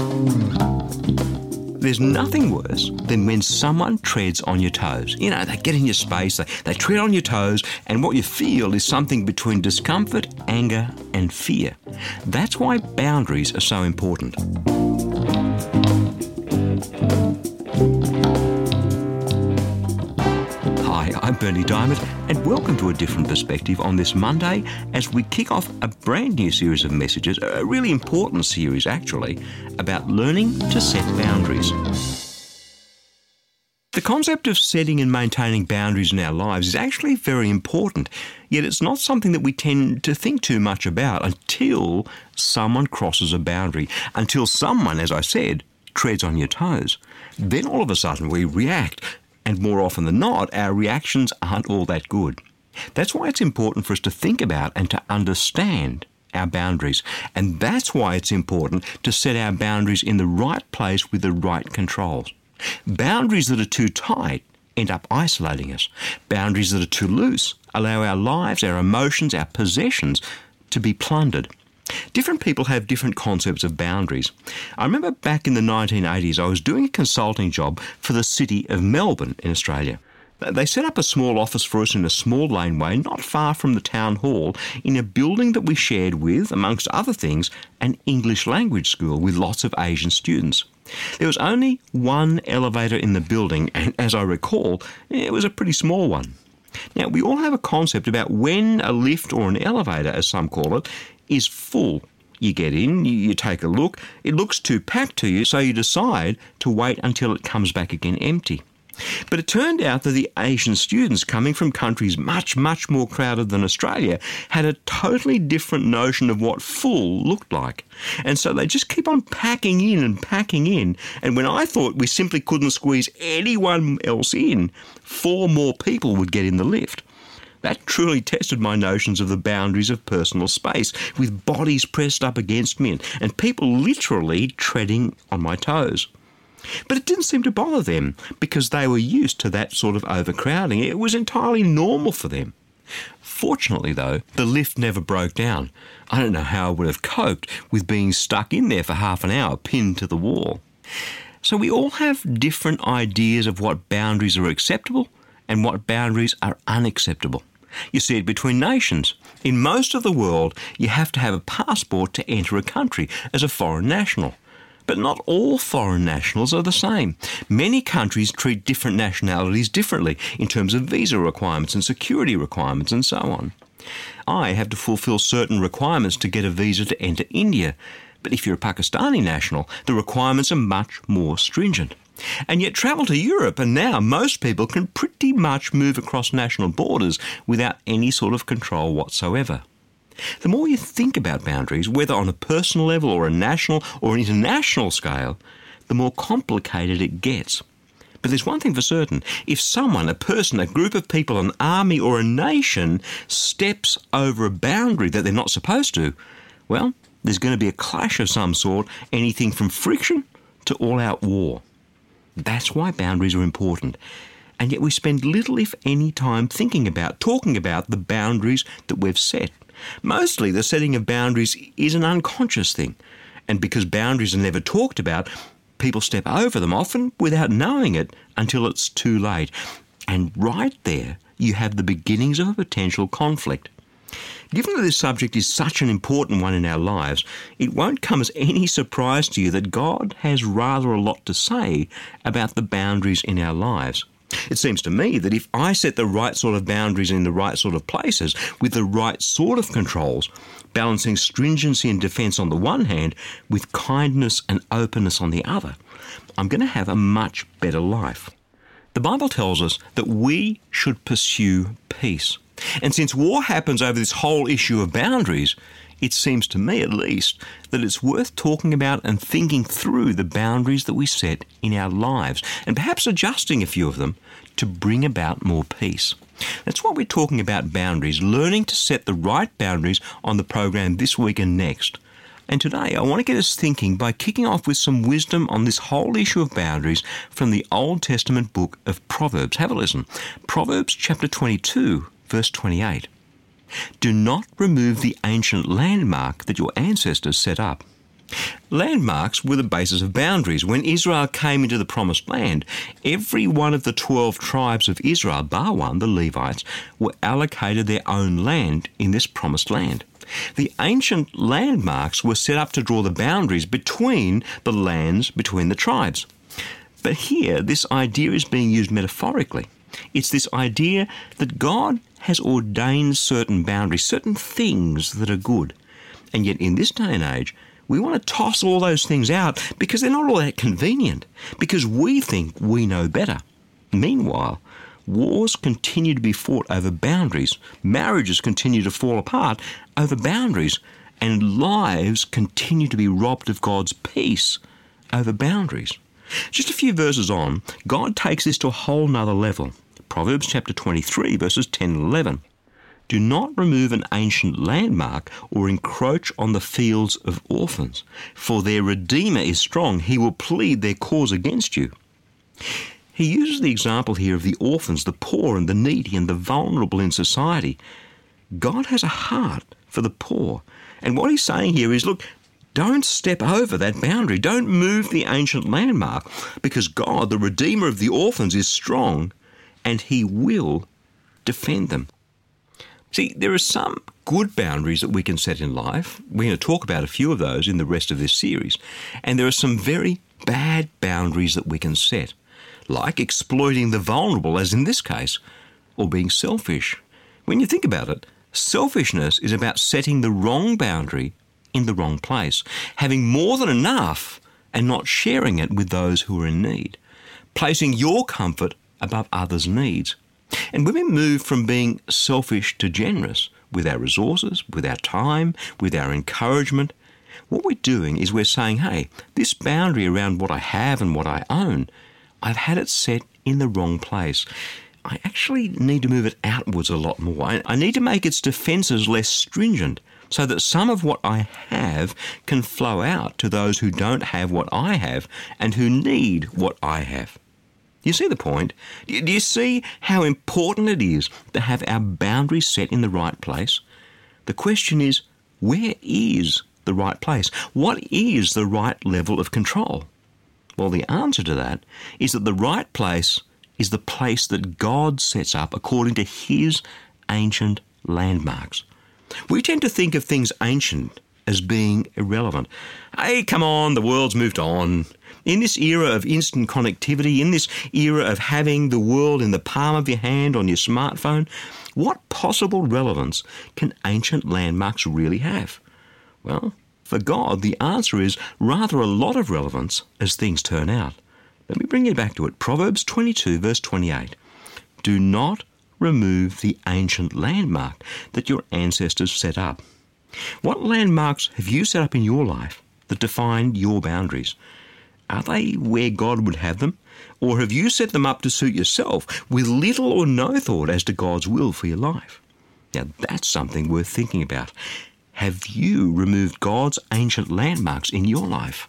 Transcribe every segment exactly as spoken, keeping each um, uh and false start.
There's nothing worse than when someone treads on your toes. You know, they get in your space, they, they tread on your toes, and what you feel is something between discomfort, anger, and fear. That's why boundaries are so important. Hi, I'm Bernie Diamond, and welcome to A Different Perspective on this Monday as we kick off a brand new series of messages, a really important series actually, about learning to set boundaries. The concept of setting and maintaining boundaries in our lives is actually very important, yet it's not something that we tend to think too much about until someone crosses a boundary, until someone, as I said, treads on your toes. Then all of a sudden we react. And more often than not, our reactions aren't all that good. That's why it's important for us to think about and to understand our boundaries. And that's why it's important to set our boundaries in the right place with the right controls. Boundaries that are too tight end up isolating us. Boundaries that are too loose allow our lives, our emotions, our possessions to be plundered. Different people have different concepts of boundaries. I remember back in the nineteen eighties, I was doing a consulting job for the city of Melbourne in Australia. They set up a small office for us in a small laneway not far from the town hall in a building that we shared with, amongst other things, an English language school with lots of Asian students. There was only one elevator in the building, and as I recall, it was a pretty small one. Now, we all have a concept about when a lift or an elevator, as some call it, is full. You get in, you, you take a look, it looks too packed to you, so you decide to wait until it comes back again empty. But it turned out that the Asian students coming from countries much, much more crowded than Australia had a totally different notion of what full looked like. And so they just keep on packing in and packing in. And when I thought we simply couldn't squeeze anyone else in, four more people would get in the lift. That truly tested my notions of the boundaries of personal space, with bodies pressed up against me and, and people literally treading on my toes. But it didn't seem to bother them because they were used to that sort of overcrowding. It was entirely normal for them. Fortunately, though, the lift never broke down. I don't know how I would have coped with being stuck in there for half an hour, pinned to the wall. So we all have different ideas of what boundaries are acceptable and what boundaries are unacceptable. You see it between nations. In most of the world, you have to have a passport to enter a country as a foreign national. But not all foreign nationals are the same. Many countries treat different nationalities differently in terms of visa requirements and security requirements and so on. I have to fulfill certain requirements to get a visa to enter India. But if you're a Pakistani national, the requirements are much more stringent. And yet travel to Europe, and now most people can pretty much move across national borders without any sort of control whatsoever. The more you think about boundaries, whether on a personal level or a national or an international scale, the more complicated it gets. But there's one thing for certain. If someone, a person, a group of people, an army or a nation steps over a boundary that they're not supposed to, well, there's going to be a clash of some sort, anything from friction to all-out war. That's why boundaries are important. And yet we spend little, if any, time thinking about, talking about the boundaries that we've set. Mostly the setting of boundaries is an unconscious thing. And because boundaries are never talked about, people step over them, often without knowing it, until it's too late. And right there, you have the beginnings of a potential conflict. Given that this subject is such an important one in our lives, it won't come as any surprise to you that God has rather a lot to say about the boundaries in our lives. It seems to me that if I set the right sort of boundaries in the right sort of places, with the right sort of controls, balancing stringency and defence on the one hand with kindness and openness on the other, I'm going to have a much better life. The Bible tells us that we should pursue peace. And since war happens over this whole issue of boundaries, it seems to me at least that it's worth talking about and thinking through the boundaries that we set in our lives and perhaps adjusting a few of them to bring about more peace. That's why we're talking about boundaries, learning to set the right boundaries on the program this week and next. And today I want to get us thinking by kicking off with some wisdom on this whole issue of boundaries from the Old Testament book of Proverbs. Have a listen. Proverbs chapter twenty-two, verse twenty-eight. Do not remove the ancient landmark that your ancestors set up. Landmarks were the basis of boundaries. When Israel came into the Promised Land, every one of the twelve tribes of Israel, bar one, the Levites, were allocated their own land in this Promised Land. The ancient landmarks were set up to draw the boundaries between the lands between the tribes. But here, this idea is being used metaphorically. It's this idea that God has ordained certain boundaries, certain things that are good. And yet in this day and age, we want to toss all those things out because they're not all that convenient, because we think we know better. Meanwhile, wars continue to be fought over boundaries, marriages continue to fall apart over boundaries, and lives continue to be robbed of God's peace over boundaries. Just a few verses on, God takes this to a whole nother level. Proverbs chapter twenty-three, verses ten and eleven. Do not remove an ancient landmark or encroach on the fields of orphans, for their Redeemer is strong. He will plead their cause against you. He uses the example here of the orphans, the poor and the needy and the vulnerable in society. God has a heart for the poor. And what he's saying here is, look, don't step over that boundary. Don't move the ancient landmark, because God, the Redeemer of the orphans, is strong and he will defend them. See, there are some good boundaries that we can set in life. We're going to talk about a few of those in the rest of this series. And there are some very bad boundaries that we can set, like exploiting the vulnerable, as in this case, or being selfish. When you think about it, selfishness is about setting the wrong boundary in the wrong place, having more than enough and not sharing it with those who are in need, placing your comfort above others' needs. And when we move from being selfish to generous with our resources, with our time, with our encouragement, what we're doing is we're saying, hey, this boundary around what I have and what I own, I've had it set in the wrong place. I actually need to move it outwards a lot more. I need to make its defences less stringent so that some of what I have can flow out to those who don't have what I have and who need what I have. You see the point? Do you see how important it is to have our boundaries set in the right place? The question is, where is the right place? What is the right level of control? Well, the answer to that is that the right place is the place that God sets up according to his ancient landmarks. We tend to think of things ancient as being irrelevant. Hey, come on, the world's moved on. In this era of instant connectivity, in this era of having the world in the palm of your hand on your smartphone, what possible relevance can ancient landmarks really have? Well, for God, the answer is rather a lot of relevance as things turn out. Let me bring you back to it. Proverbs twenty-two, verse twenty-eight. Do not remove the ancient landmark that your ancestors set up. What landmarks have you set up in your life that define your boundaries? Are they where God would have them? Or have you set them up to suit yourself with little or no thought as to God's will for your life? Now, that's something worth thinking about. Have you removed God's ancient landmarks in your life?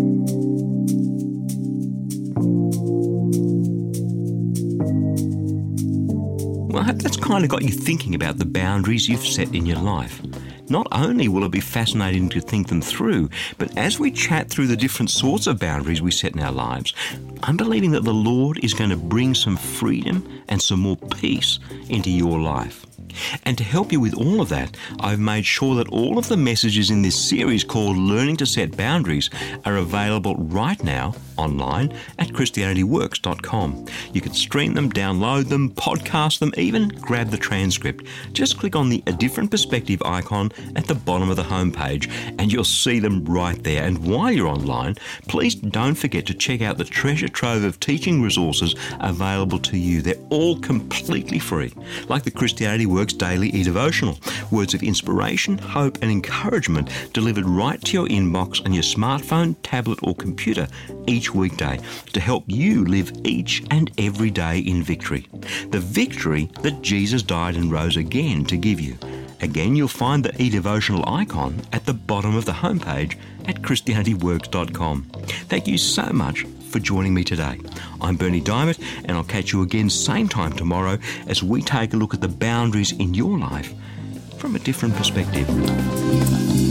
Well, I hope that's kind of got you thinking about the boundaries you've set in your life. Not only will it be fascinating to think them through, but as we chat through the different sorts of boundaries we set in our lives, I'm believing that the Lord is going to bring some freedom and some more peace into your life. And to help you with all of that, I've made sure that all of the messages in this series called Learning to Set Boundaries are available right now online at Christianity Works dot com. You can stream them, download them, podcast them, even grab the transcript. Just click on the A Different Perspective icon at the bottom of the homepage and you'll see them right there. And while you're online, please don't forget to check out the treasure trove of teaching resources available to you. They're all completely free, like the Christianity Works Daily e-devotional. Words of inspiration, hope and encouragement delivered right to your inbox on your smartphone, tablet or computer each weekday to help you live each and every day in victory. The victory that Jesus died and rose again to give you. Again, you'll find the e-devotional icon at the bottom of the homepage at Christianity Works dot com. Thank you so much for joining me today. I'm Bernie Diamond, and I'll catch you again same time tomorrow as we take a look at the boundaries in your life from a different perspective.